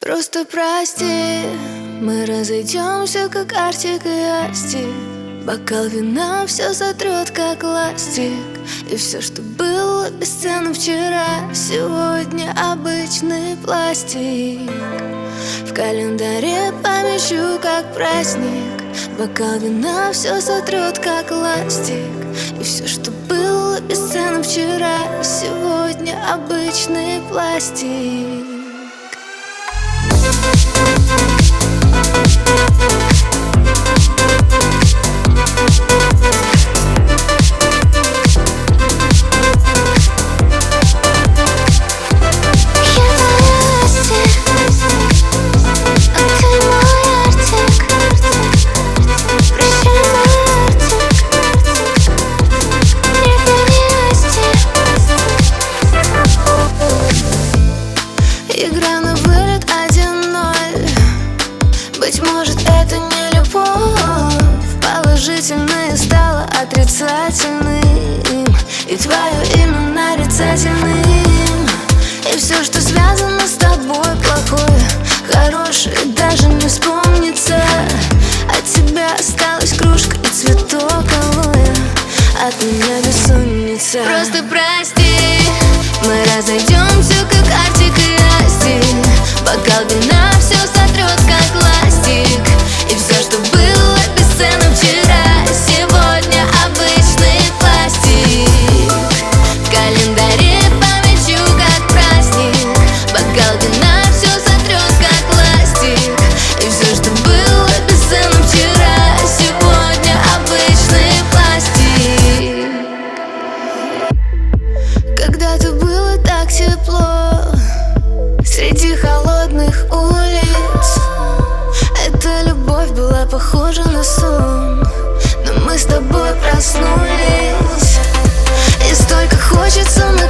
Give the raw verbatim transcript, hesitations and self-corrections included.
Просто прости, мы разойдемся, как Артик и Асти. Бокал вина все сотрет, как ластик. И все, что было бесценно вчера, сегодня обычный пластик. В календаре помещу, как праздник. Бокал вина все сотрет, как ластик. И все, что было бесценно вчера, сегодня обычный пластик. Игра на вылет один ноль. Быть может, это не любовь. Положительное стало отрицательным, и твое имя нарицательным. И все, что связано с тобой, плохое, хорошее даже не вспомнится. От тебя осталась кружка и цветок алоэ. От меня бессонница. Просто прости, мы разойдемся, как Артик и Асти. Бокал вина все сотрет, как ластик. И все, что было бесценно вчера, сегодня обычный пластик. В календаре помечу, как праздник. Бокал вина все сотрет, как ластик. И все, что было бесценно вчера, сегодня обычный пластик. Когда-то было так тепло среди холодных улиц. Эта любовь была похожа на сон, но мы с тобой проснулись. И столько хочется